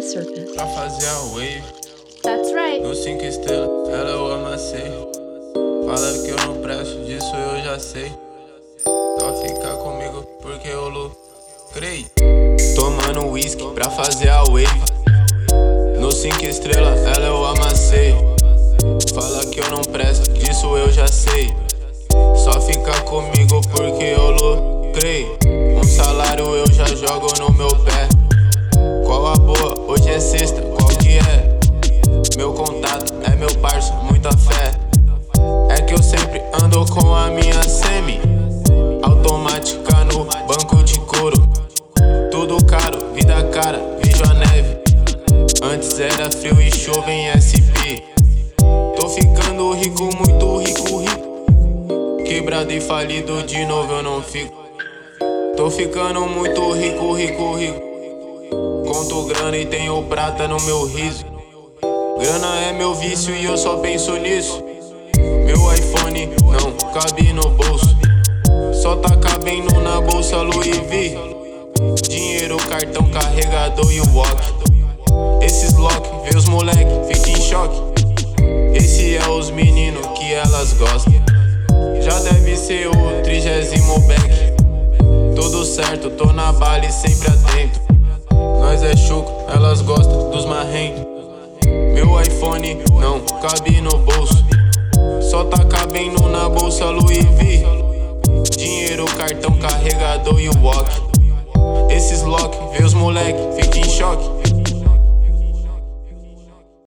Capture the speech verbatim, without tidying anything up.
surface. Pra fazer a wave, That's right. no cinco estrelas, ela eu amassei. Fala que eu não presto, disso eu já sei. Só ficar comigo porque eu lucrei. Tomando whisky pra fazer a wave, no cinco estrelas, ela eu amassei. Fala que eu não presto, disso eu já sei. Só ficar comigo porque eu lucrei. Um salário eu já jogo no meu pé. Qual a boa? Hoje é sexta, qual que é? Meu contato é meu parça, muita fé. É que eu sempre ando com a minha semi automática no banco de couro. Tudo caro, vida cara, vejo a neve. Antes era frio e chuva em S P. Tô ficando rico, muito rico, rico. Quebrado e falido de novo eu não fico. Tô ficando muito rico, rico, rico. Conto grana e tenho prata no meu riso. Grana é meu vício e eu só penso nisso. Meu iPhone não cabe no bolso, só tá cabendo na bolsa Louis V. Dinheiro, cartão, carregador e o walk. Esses lock, vê os moleque, fica em choque. Esse é os meninos que elas gostam. Já deve ser o trigésimo back. Tudo certo, tô na bala e sempre atento. Nós é chucro, elas gostam dos marrentos. Meu iPhone não cabe no bolso, só tá cabendo na bolsa Louis V.